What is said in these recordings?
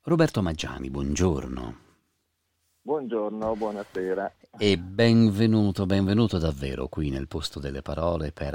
Roberto Maggiani, buongiorno Buongiorno, buonasera. e benvenuto davvero qui nel posto delle parole per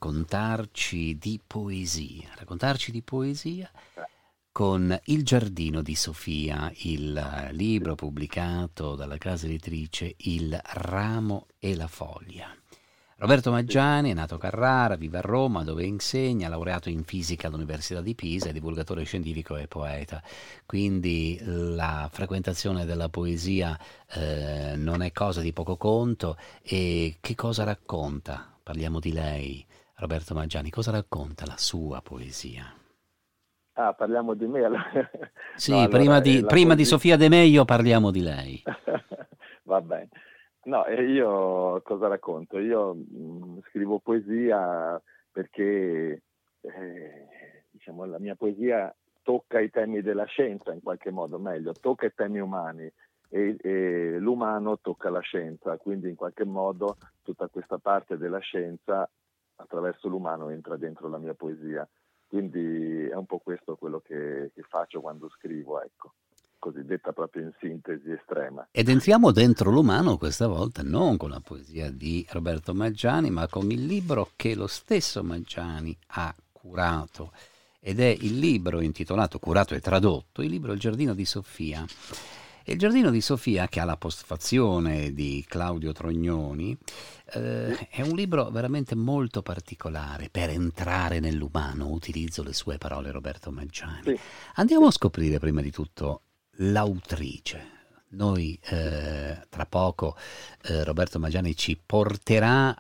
raccontarci di poesia con Il giardino di Sofia, il libro pubblicato dalla casa editrice Il Ramo e la Foglia. Roberto Sì, Maggiani è nato a Carrara, vive a Roma dove insegna, laureato in fisica all'Università di Pisa, è divulgatore scientifico e poeta. Quindi la frequentazione della poesia non è cosa di poco conto. E che cosa racconta? Parliamo di lei, Roberto Maggiani, cosa racconta la sua poesia? parliamo di me allora. No, Sì, allora, la prima di poesia. Sofia De Meglio parliamo di lei. Va bene. No, io cosa racconto? Io scrivo poesia perché, diciamo, la mia poesia tocca i temi della scienza in qualche modo, meglio, tocca i temi umani e l'umano tocca la scienza, quindi in qualche modo tutta questa parte della scienza attraverso l'umano entra dentro la mia poesia. Quindi è un po' questo quello che faccio quando scrivo, ecco, cosiddetta proprio in sintesi estrema. Ed entriamo dentro l'umano questa volta non con la poesia di Roberto Maggiani, ma con il libro che lo stesso Maggiani ha curato. Ed è il libro intitolato, curato e tradotto, il libro Il giardino di Sofia. E il giardino di Sofia, che ha la postfazione di Claudio Trognoni, Sì, è un libro veramente molto particolare per entrare nell'umano. Utilizzo le sue parole, Roberto Maggiani. sì, Andiamo a sì, scoprire prima di tutto l'autrice. Noi sì. tra poco Roberto Maggiani ci porterà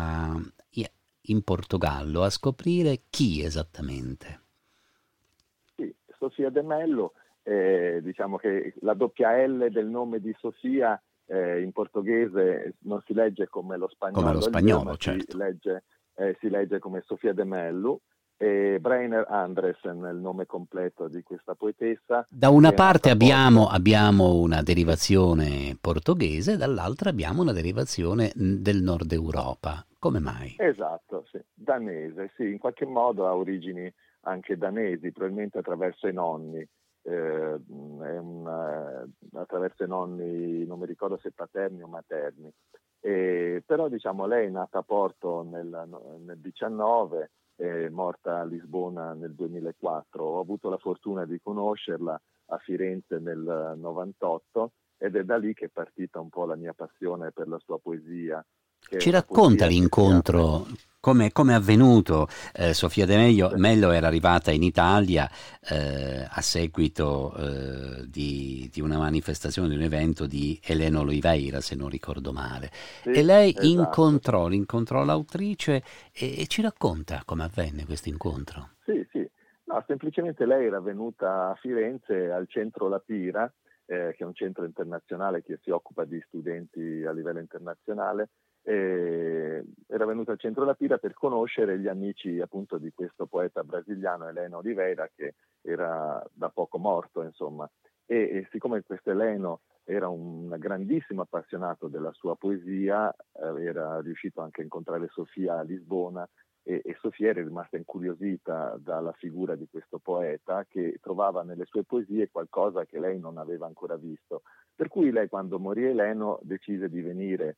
in Portogallo a scoprire chi esattamente. Sì, Sofia De Mello, diciamo che la doppia L del nome di Sofia in portoghese non si legge come lo Come lo spagnolo L, ma spagnolo, certo. si legge come Sofia De Mello. E Breiner Andresen è il nome completo di questa poetessa Da una che è parte nata a Porto. abbiamo una Sì, derivazione portoghese, dall'altra abbiamo una derivazione del nord Europa. Come mai? esatto, sì. Danese, sì, in qualche modo ha origini anche danesi, probabilmente attraverso i nonni. Attraverso i nonni, non mi ricordo se paterni o materni. Però diciamo lei è nata a Porto nel 19, è morta a Lisbona nel 2004. Ho avuto la fortuna di conoscerla a Firenze nel 98 ed è da lì che è partita un po' la mia passione per la sua poesia, che è Ci una racconta poesia che si apre. l'incontro, come è avvenuto? Sofia De Meglio, Sì, Mello era arrivata in Italia a seguito di una manifestazione, di un evento di Elena Oliveira, se non ricordo male. E sì, lei esatto. incontrò l'autrice e ci racconta come avvenne questo incontro. Sì, sì. No, semplicemente lei era venuta a Firenze al centro La Pira, che è un centro internazionale che si occupa di studenti a livello internazionale. Era venuta al centro La Pira per conoscere gli amici appunto di questo poeta brasiliano Eleno Oliveira, che era da poco morto, insomma. E siccome questo Eleno era un grandissimo appassionato della sua poesia, era riuscito anche a incontrare Sofia a Lisbona e Sofia era rimasta incuriosita dalla figura di questo poeta che trovava nelle sue poesie qualcosa che lei non aveva ancora visto. Per cui lei, quando morì Eleno, decise di venire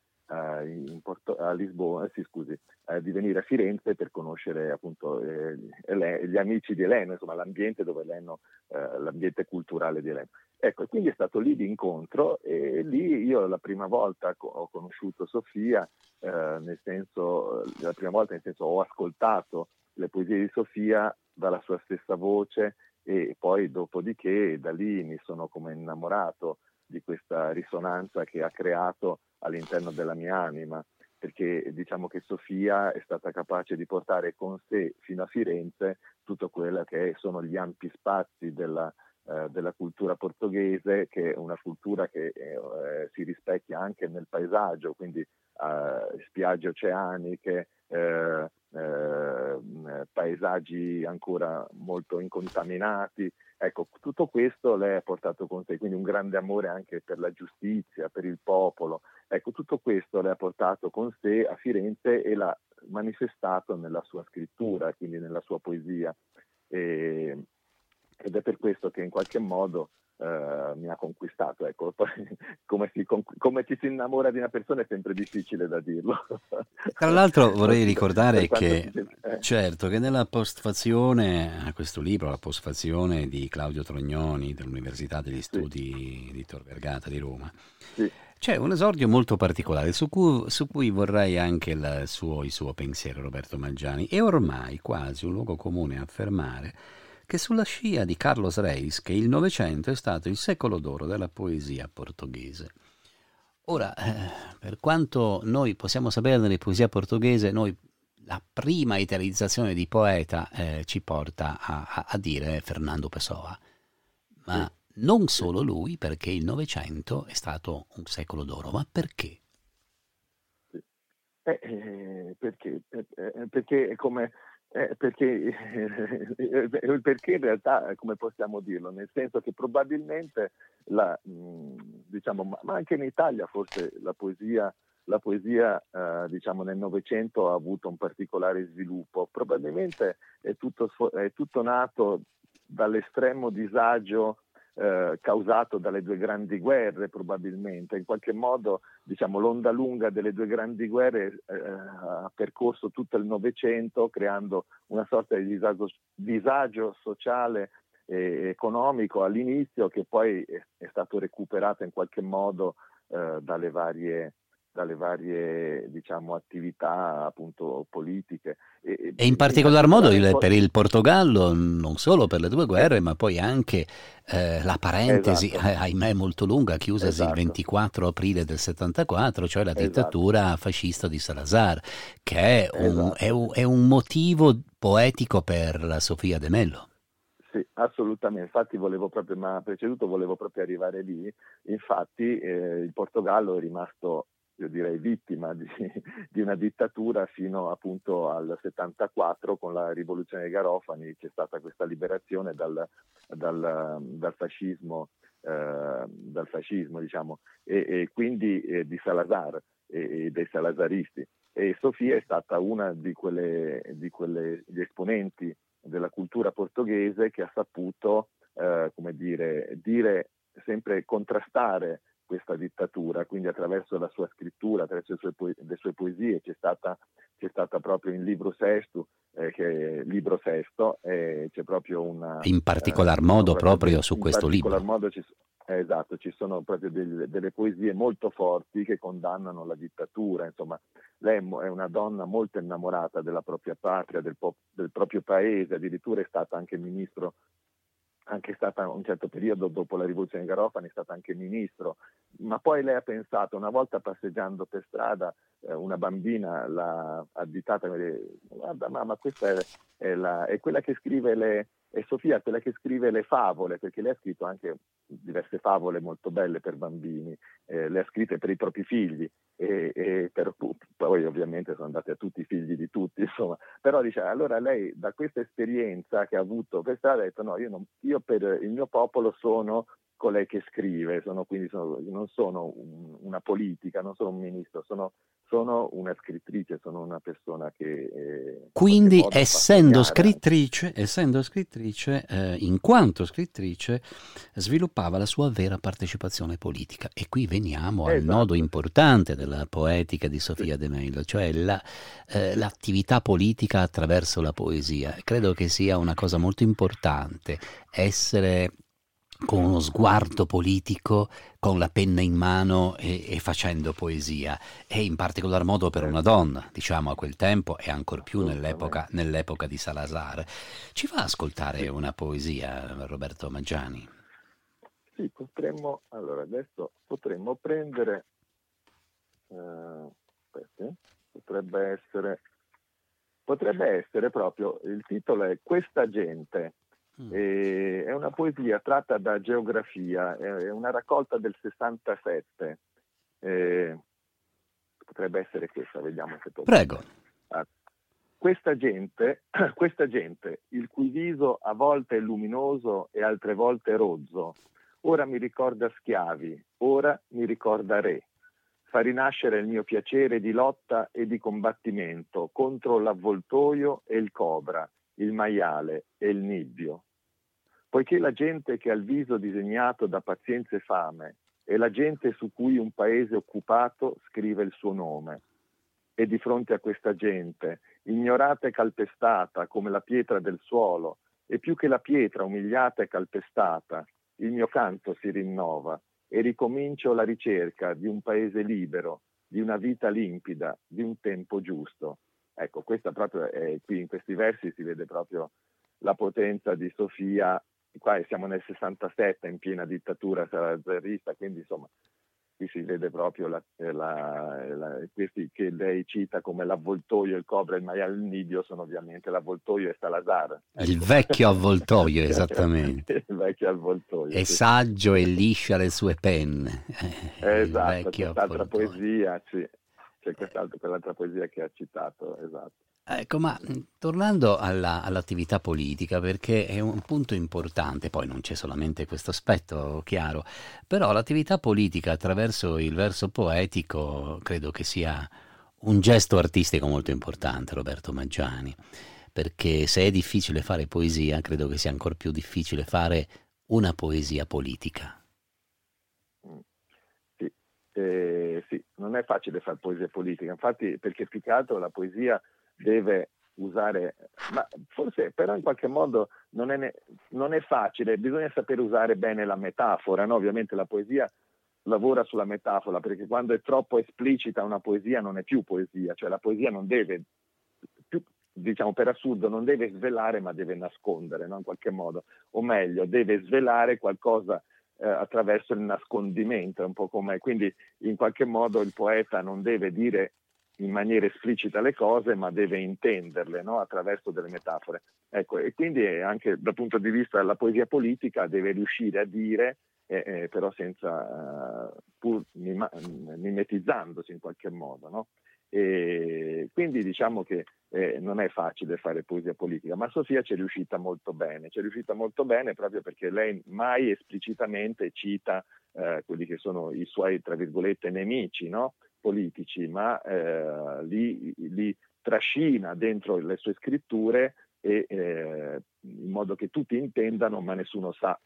a Lisbona, sì, scusi, di venire a Firenze per conoscere appunto gli amici di Eleno, insomma l'ambiente dove Eleno, l'ambiente culturale di Eleno. Ecco, e quindi è stato lì l'incontro e lì io la prima volta ho conosciuto Sofia, nel senso, la prima volta nel senso ho ascoltato le poesie di Sofia dalla sua stessa voce e poi dopodiché da lì mi sono come innamorato di questa risonanza che ha creato all'interno della mia anima, perché diciamo che Sofia è stata capace di portare con sé fino a Firenze tutto quello che sono gli ampi spazi della cultura portoghese, che è una cultura che si rispecchia anche nel paesaggio, quindi spiagge oceaniche, paesaggi ancora molto incontaminati. Ecco, tutto questo lei ha portato con sé, quindi un grande amore anche per la giustizia, per il popolo. Ecco, tutto questo lei ha portato con sé a Firenze e l'ha manifestato nella sua scrittura, quindi nella sua poesia. E, ed è per questo che in qualche modo mi ha conquistato. Ecco. Poi, come ci si innamora di una persona è sempre difficile da dirlo. Tra l'altro vorrei ricordare Per quanto che, si... certo, che nella postfazione a questo libro, la postfazione di Claudio Trognoni dell'Università degli Sì, Studi di Tor Vergata di Roma, sì, c'è un esordio molto particolare su cui vorrei anche il suo pensiero, Roberto Maggiani. È ormai quasi un luogo comune affermare che sulla scia di Carlos Reis che il Novecento è stato il secolo d'oro della poesia portoghese. Ora, per quanto noi possiamo sapere della poesia portoghese, noi la prima idealizzazione di poeta ci porta a dire Fernando Pessoa, sì, ma non sì. solo lui, perché il Novecento è stato un secolo d'oro. Ma perché? Sì. Perché? Perché è come... perché in realtà, come possiamo dirlo? Nel senso che probabilmente, diciamo, ma anche in Italia forse la poesia diciamo, nel Novecento ha avuto un particolare sviluppo. Probabilmente è tutto nato dall'estremo disagio causato dalle due grandi guerre, probabilmente. In qualche modo, diciamo, l'onda lunga delle due grandi guerre ha percorso tutto il Novecento, creando una sorta di disagio sociale e economico all'inizio, che poi è stato recuperato in qualche modo dalle varie diciamo, attività appunto politiche. E in In particolar modo particolare per il Portogallo, non solo per le due guerre, ma poi anche la parentesi, esatto, ahimè molto lunga, chiusasi il esatto, 24 aprile del 74, cioè la esatto, dittatura fascista di Salazar, che esatto. è un motivo poetico per la Sofia de Mello. Sì, assolutamente, infatti mi ha preceduto, volevo proprio arrivare lì. Infatti il Portogallo è rimasto, io direi, vittima di una dittatura fino appunto al 74, con la rivoluzione dei Garofani. C'è stata questa liberazione dal fascismo, diciamo, e quindi di Salazar e dei salazaristi. E Sofia è stata una di gli esponenti della cultura portoghese, che ha saputo come dire sempre contrastare questa dittatura, quindi attraverso la sua scrittura, attraverso le sue poesie. C'è stata proprio in Libro Sesto, che è Libro Sesto, c'è proprio In particolar ci sono modo proprio proprio su in questo particolar libro. modo esatto, ci sono proprio delle poesie molto forti che condannano la dittatura. Insomma, lei è una donna molto innamorata della propria patria, del proprio paese. Addirittura è stata anche ministro, anche stata un certo periodo dopo la rivoluzione di Garofani, è stata anche ministro. Ma poi lei ha pensato, una volta passeggiando per strada, una bambina l'ha additata e mi ha detto: guarda mamma, questa è quella che scrive è Sofia, quella che scrive le favole, perché lei ha scritto anche diverse favole molto belle per bambini, le ha scritte per i propri figli, e poi ovviamente sono andate a tutti i figli di tutti, insomma. Però dice, allora lei, da questa esperienza che ha avuto per strada, ha detto: no, io per il mio popolo sono colei che scrive, non sono una politica, non sono un ministro, sono una scrittrice, sono una persona che in qualche Quindi, modo fa sognare anche. essendo scrittrice, in quanto scrittrice, sviluppava la sua vera partecipazione politica. E qui veniamo al nodo Esatto, sì, importante della poetica di sì, Sofia de Mello, cioè l'attività politica attraverso la poesia. Credo che sia una cosa molto importante essere con uno sguardo politico, con la penna in mano e facendo poesia, e in particolar modo per una certo, donna, diciamo a quel tempo e ancor più assolutamente. nell'epoca di Salazar. Ci fa ascoltare Sì. una poesia, Roberto Maggiani? Sì, allora adesso potremmo prendere, aspetti, potrebbe essere proprio, il titolo è Questa gente. Mm. È una poesia tratta da Geografia, è una raccolta del 67. eh, Potrebbe essere questa, vediamo se Prego. potrebbe. Ah, questa gente, questa gente, il cui viso a volte è luminoso e altre volte rozzo, ora mi ricorda schiavi, ora mi ricorda re. Fa rinascere il mio piacere di lotta e di combattimento contro l'avvoltoio e il cobra, il maiale e il nibbio. poiché la gente che ha il viso disegnato da pazienza e fame è la gente su cui un paese occupato scrive il suo nome. E di fronte a questa gente, ignorata e calpestata come la pietra del suolo, e più che la pietra umiliata e calpestata, il mio canto si rinnova e ricomincio la ricerca di un paese libero, di una vita limpida, di un tempo giusto. Ecco, questa proprio è, qui in questi versi si vede proprio la potenza di Sofia. Qua siamo nel 67, in piena dittatura zarista, quindi insomma qui si vede proprio questi che lei cita come l'avvoltoio, il cobra, il maiale, il nidio, sono ovviamente l'avvoltoio e Salazar. Il vecchio avvoltoio, esattamente. Il vecchio avvoltoio. È saggio e liscia le sue penne. Esatto, quest'altra poesia, sì. C'è quell'altra poesia che ha citato, esatto. Ecco, ma tornando all'attività politica, perché è un punto importante, poi non c'è solamente questo aspetto, chiaro, però l'attività politica attraverso il verso poetico credo che sia un gesto artistico molto importante, Roberto Maggiani, perché se è difficile fare poesia, credo che sia ancora più difficile fare una poesia politica. Sì, non è facile fare poesia politica, infatti, perché più che altro la poesia deve usare, ma forse però in qualche modo non è facile, bisogna sapere usare bene la metafora, no? Ovviamente la poesia lavora sulla metafora, perché quando è troppo esplicita una poesia non è più poesia, cioè la poesia non deve, più, diciamo per assurdo, non deve svelare ma deve nascondere, no? In qualche modo, o meglio, deve svelare qualcosa attraverso il nascondimento, un po' come, quindi in qualche modo il poeta non deve dire in maniera esplicita le cose, ma deve intenderle, no? Attraverso delle metafore. Ecco, e quindi anche dal punto di vista della poesia politica deve riuscire a dire, però senza, pur mimetizzandosi in qualche modo, no? E quindi diciamo che non è facile fare poesia politica, ma Sofia ci è riuscita molto bene proprio perché lei mai esplicitamente cita quelli che sono i suoi, tra virgolette, nemici, no? Politici, ma li trascina dentro le sue scritture in modo che tutti intendano ma nessuno sa.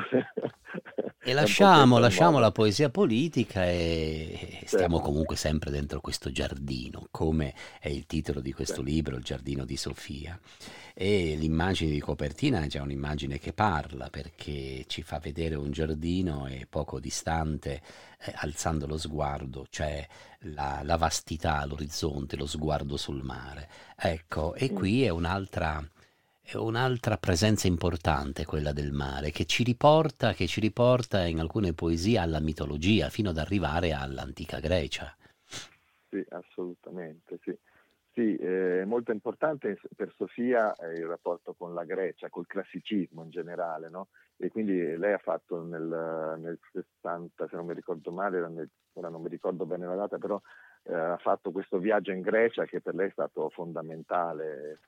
E lasciamo la poesia politica e stiamo comunque sempre dentro questo giardino, come è il titolo di questo libro, Il giardino di Sofia. E l'immagine di copertina è già un'immagine che parla, perché ci fa vedere un giardino e poco distante, alzando lo sguardo, c'è la vastità, l'orizzonte, lo sguardo sul mare. Ecco, e qui è un'altra presenza importante, quella del mare, che ci riporta in alcune poesie alla mitologia, fino ad arrivare all'antica Grecia. Sì, assolutamente, sì. Sì, è molto importante per Sofia il rapporto con la Grecia, col classicismo in generale, no? E quindi lei ha fatto nel 60, se non mi ricordo male, ora non mi ricordo bene la data, però ha fatto questo viaggio in Grecia che per lei è stato fondamentale.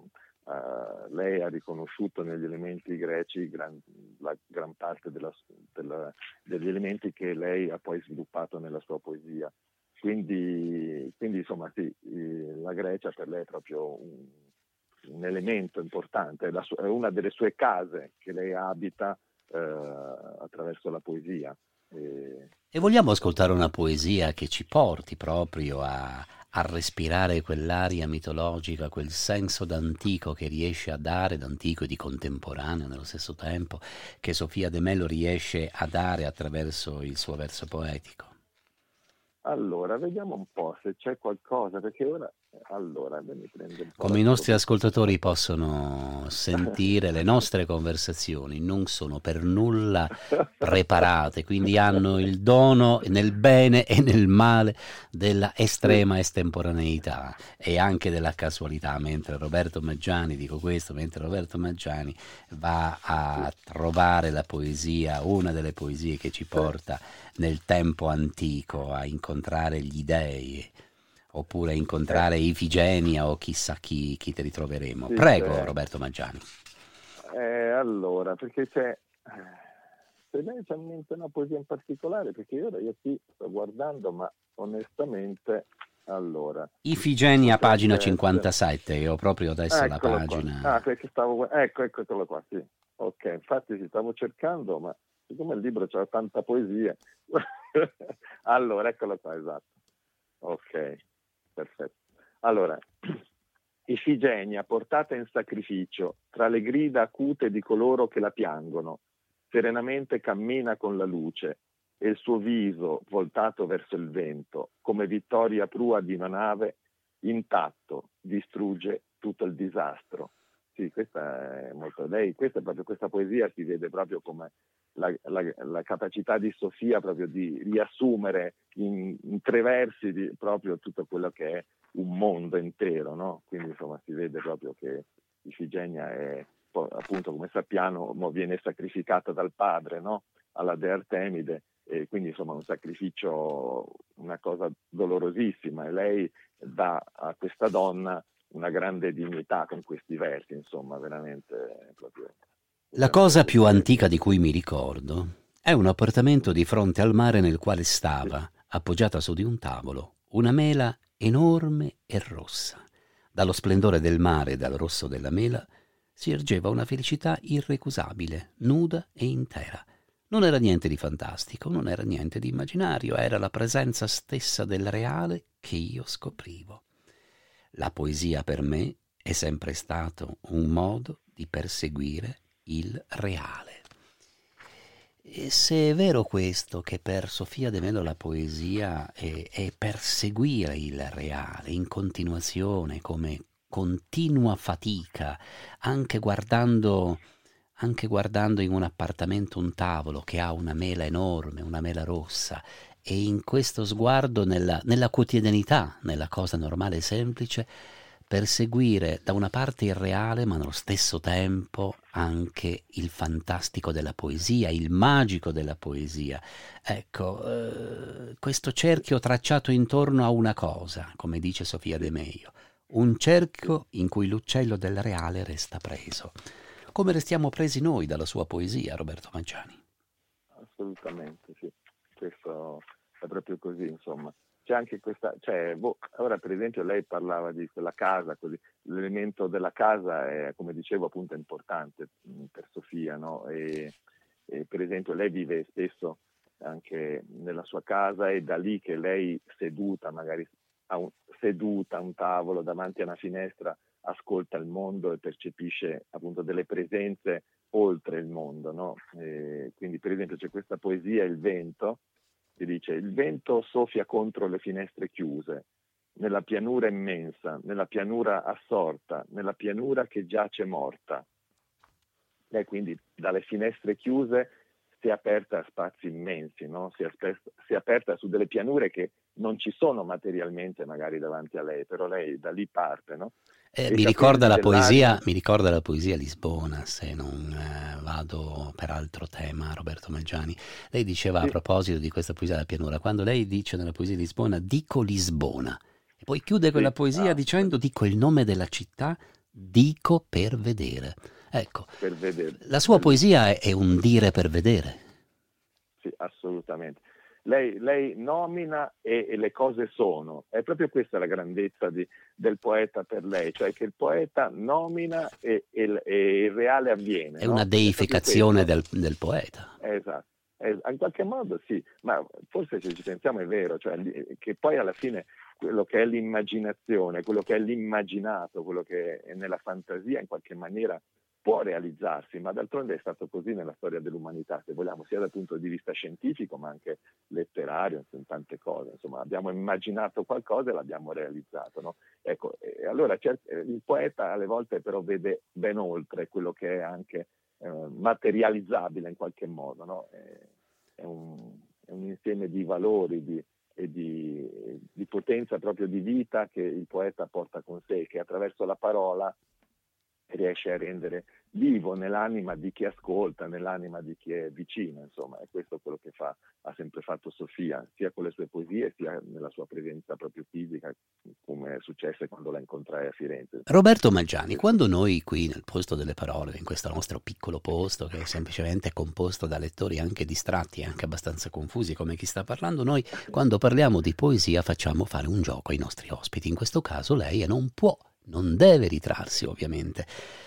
Lei ha riconosciuto negli elementi greci la gran parte degli elementi che lei ha poi sviluppato nella sua poesia. Quindi insomma sì, la Grecia per lei è proprio un elemento importante, è una delle sue case che lei abita attraverso la poesia. E vogliamo ascoltare una poesia che ci porti proprio a respirare quell'aria mitologica, quel senso d'antico che riesce a dare, d'antico e di contemporaneo nello stesso tempo, che Sofia De Mello riesce a dare attraverso il suo verso poetico? Allora, vediamo un po' se c'è qualcosa, perché ora mi prende un po'. Come i nostri ascoltatori possono sentire, le nostre conversazioni non sono per nulla preparate, quindi hanno il dono nel bene e nel male della estrema estemporaneità e anche della casualità, mentre Roberto Maggiani va a trovare la poesia, una delle poesie che ci porta nel tempo antico a incontrare gli dei, oppure incontrare Ifigenia o chissà chi ti ritroveremo. Sì, Prego, Roberto Maggiani. Allora, perché se lei c'ha in mente una poesia in particolare, perché io qui sto guardando, ma onestamente, allora... Ifigenia, pagina 57, io ho proprio adesso la pagina. Perché eccolo qua, sì. Ok, infatti ci stavo cercando, ma siccome il libro c'ha tanta poesia, allora eccolo qua, esatto. Ok, perfetto. Allora, Ifigenia, portata in sacrificio, tra le grida acute di coloro che la piangono, serenamente cammina con la luce e il suo viso, voltato verso il vento, come vittoria prua di una nave, intatto, distrugge tutto il disastro. Sì, questa è molto lei, questa poesia si vede proprio come la capacità di Sofia proprio di riassumere in tre versi proprio tutto quello che è un mondo intero, no? Quindi insomma si vede proprio che Ifigenia è, appunto come sappiamo, viene sacrificata dal padre, no? Alla dea Artemide, e quindi insomma un sacrificio, una cosa dolorosissima, e lei dà a questa donna una grande dignità con questi versi, insomma veramente proprio. La cosa più antica di cui mi ricordo è un appartamento di fronte al mare nel quale stava, appoggiata su di un tavolo, una mela enorme e rossa. Dallo splendore del mare e dal rosso della mela si ergeva una felicità irrecusabile, nuda e intera. Non era niente di fantastico, non era niente di immaginario, era la presenza stessa del reale che io scoprivo. La poesia per me è sempre stato un modo di perseguire il reale. E se è vero questo, che per Sofia de Melo la poesia è perseguire il reale in continuazione, come continua fatica, anche guardando in un appartamento un tavolo che ha una mela enorme, una mela rossa, e in questo sguardo nella quotidianità, nella cosa normale e semplice, perseguire da una parte il reale, ma nello stesso tempo anche il fantastico della poesia, il magico della poesia. Ecco, questo cerchio tracciato intorno a una cosa, come dice Sofia de Mello, un cerchio in cui l'uccello del reale resta preso. Come restiamo presi noi dalla sua poesia, Roberto Maggiani? Assolutamente, sì. Questo è proprio così, insomma. C'è anche questa, ora per esempio lei parlava di quella casa, così, l'elemento della casa è, come dicevo, appunto importante per Sofia, no? E per esempio lei vive spesso anche nella sua casa, e da lì che lei seduta, magari seduta a un tavolo davanti a una finestra, ascolta il mondo e percepisce appunto delle presenze oltre il mondo, no? Quindi per esempio c'è questa poesia, Il vento, che dice: il vento soffia contro le finestre chiuse, nella pianura immensa, nella pianura assorta, nella pianura che giace morta. E quindi dalle finestre chiuse si è aperta a spazi immensi, no? Si è aperta su delle pianure che non ci sono materialmente magari davanti a lei, però lei da lì parte, no? Mi ricorda la poesia Lisbona, se non vado per altro tema, Roberto Maggiani. Lei diceva a proposito di questa poesia della pianura, quando lei dice nella poesia di Lisbona, dico Lisbona, e poi chiude quella poesia dicendo, dico il nome della città, dico per vedere. Ecco, per vedere. La sua poesia è un dire per vedere. Sì, assolutamente. Lei nomina e le cose sono. È proprio questa la grandezza del poeta per lei, cioè che il poeta nomina e il reale avviene. È una deificazione del poeta. Esatto. In qualche modo sì, ma forse se ci pensiamo è vero, cioè che poi alla fine quello che è l'immaginazione, quello che è l'immaginato, quello che è nella fantasia in qualche maniera può realizzarsi, ma d'altronde è stato così nella storia dell'umanità, se vogliamo, sia dal punto di vista scientifico ma anche letterario, in tante cose. Insomma, abbiamo immaginato qualcosa e l'abbiamo realizzato, no? Ecco, allora il poeta alle volte però vede ben oltre quello che è anche materializzabile in qualche modo, no? È un insieme di valori e di potenza proprio di vita che il poeta porta con sé, che attraverso la parola riesce a rendere vivo nell'anima di chi ascolta, nell'anima di chi è vicino, insomma, è questo quello che ha sempre fatto Sofia, sia con le sue poesie, sia nella sua presenza proprio fisica, come è successo quando la incontrai a Firenze. Roberto Maggiani, quando noi qui nel Posto delle Parole, in questo nostro piccolo posto che è semplicemente composto da lettori anche distratti e anche abbastanza confusi come chi sta parlando, noi quando parliamo di poesia facciamo fare un gioco ai nostri ospiti, in questo caso lei non può, non deve ritrarsi ovviamente.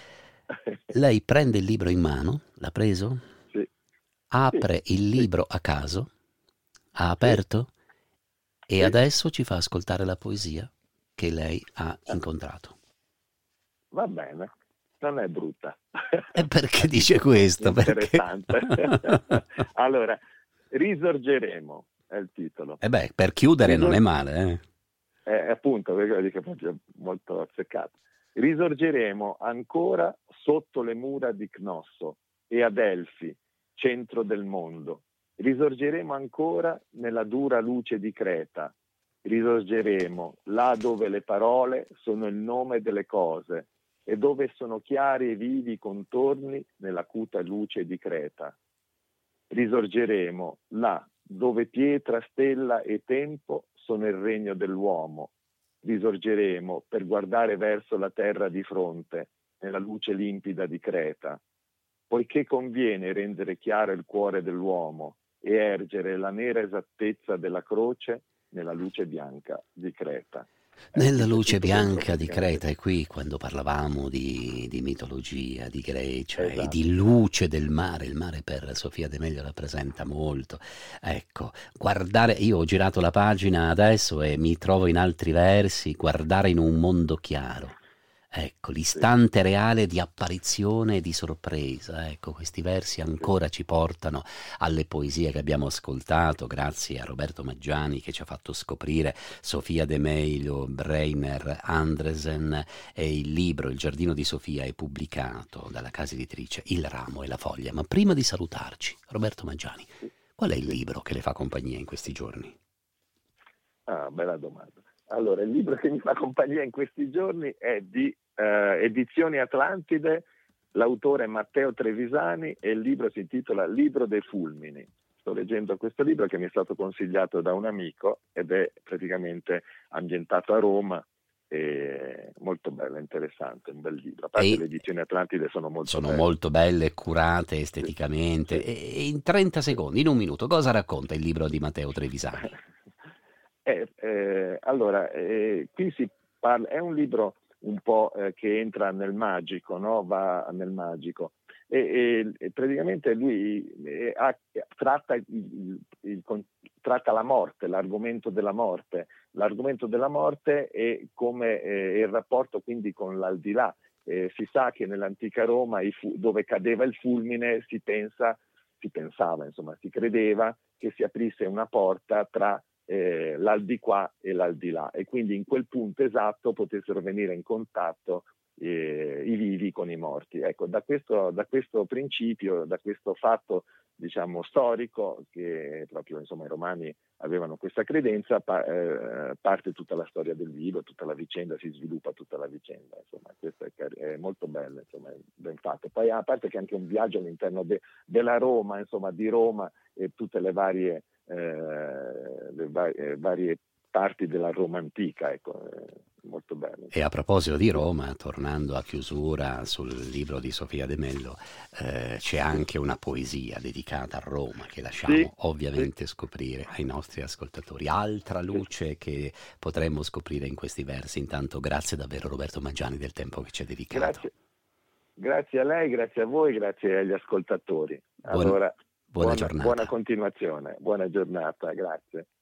Lei prende il libro in mano, l'ha preso, Sì, sì, apre il sì, libro a caso, ha sì, aperto e sì. adesso ci fa ascoltare la poesia che lei ha Eh, incontrato. Va bene, non è brutta. E perché A dice titolo questo? Perché? interessante. Allora, risorgeremo è il titolo. E beh, per chiudere non è Risor- male, eh? appunto, perché dico proprio molto azzeccato. Risorgeremo ancora sotto le mura di Cnosso e ad Elfi, centro del mondo. Risorgeremo ancora nella dura luce di Creta. Risorgeremo là dove le parole sono il nome delle cose e dove sono chiari e vivi i contorni nell'acuta luce di Creta. Risorgeremo là dove pietra, stella e tempo sono il regno dell'uomo. Risorgeremo per guardare verso la terra di fronte, nella luce limpida di Creta. Poiché conviene rendere chiaro il cuore dell'uomo e ergere la nera esattezza della croce nella luce bianca di Creta. Nella Quindi è luce tutto dentro bianca di praticamente. Creta, e qui quando parlavamo di mitologia, di Grecia e di Esatto. luce del mare, il mare per Sofia De Meglio rappresenta molto. Ecco, guardare, io ho girato la pagina adesso e mi trovo in altri versi, guardare in un mondo chiaro. Ecco, Sì, l'istante reale di apparizione e di sorpresa. Ecco, questi versi sì, ancora ci portano alle poesie che abbiamo ascoltato, grazie a Roberto Maggiani che ci ha fatto scoprire Sofia De Meilio, Breiner, Andresen, e il libro Il giardino di Sofia è pubblicato dalla casa editrice Il Ramo e la Foglia. Ma prima di salutarci, Roberto Maggiani, sì, qual è il sì. libro che le fa compagnia in questi giorni? Ah, bella domanda. Allora, il libro che mi fa compagnia in questi giorni è di Edizioni Atlantide, l'autore è Matteo Trevisani e il libro si intitola Libro dei fulmini. Sto leggendo questo libro che mi è stato consigliato da un amico ed è praticamente ambientato a Roma, e molto bello, interessante, un bel libro. A parte E le edizioni Atlantide sono molto sono belle. molto belle, curate Sì, esteticamente. sì, E in 30 sì. secondi, in un minuto, cosa racconta il libro di Matteo Trevisani? Allora, qui si parla, è un libro un po' che entra nel magico, no? Va nel magico. E praticamente lui tratta, tratta la morte, l'argomento della morte. L'argomento della morte è come il rapporto quindi con l'aldilà. Si sa che nell'antica Roma, dove cadeva il fulmine, si pensava, insomma, si credeva che si aprisse una porta tra l'aldilà e l'aldilà e quindi in quel punto esatto potessero venire in contatto i vivi con i morti. Ecco, da questo principio, da questo fatto diciamo storico che proprio insomma i romani avevano questa credenza, parte tutta la storia del vivo, tutta la vicenda, si sviluppa tutta la vicenda, insomma questo è molto bello, insomma è ben fatto. Poi a parte che è anche un viaggio all'interno della Roma, insomma di Roma e tutte le varie parti della Roma antica, ecco, molto bello. E a proposito di Roma, tornando a chiusura sul libro di Sofia De Mello, c'è Sì, anche una poesia dedicata a Roma che sì, lasciamo sì, ovviamente scoprire ai nostri ascoltatori. Altra sì. luce che potremmo scoprire in questi versi. Intanto grazie davvero Roberto Maggiani del tempo che ci ha dedicato. Grazie, grazie a lei, grazie a voi, grazie agli ascoltatori. Buon- Allora, buona buona giornata. continuazione, buona giornata, grazie.